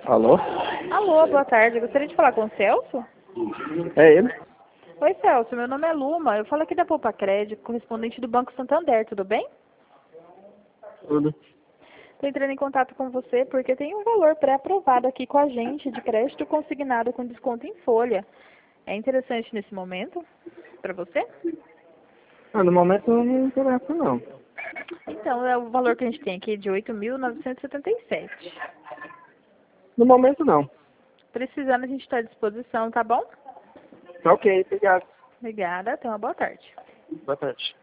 Alô? Alô, boa tarde. Eu gostaria de falar com o Celso? É ele? Oi, Celso. Meu nome é Luma. Eu falo aqui da Poupa Crédito, correspondente do Banco Santander. Tudo bem? Tudo. Estou entrando em contato com você porque tem um valor pré-aprovado aqui com a gente de crédito consignado com desconto em folha. É interessante nesse momento para você? Ah, no momento não me interessa não. Então, é o valor que a gente tem aqui de 8.977. No momento não. Precisando, a gente está à disposição, tá bom? Tá ok, obrigado. Obrigada. Tenha uma boa tarde. Boa tarde.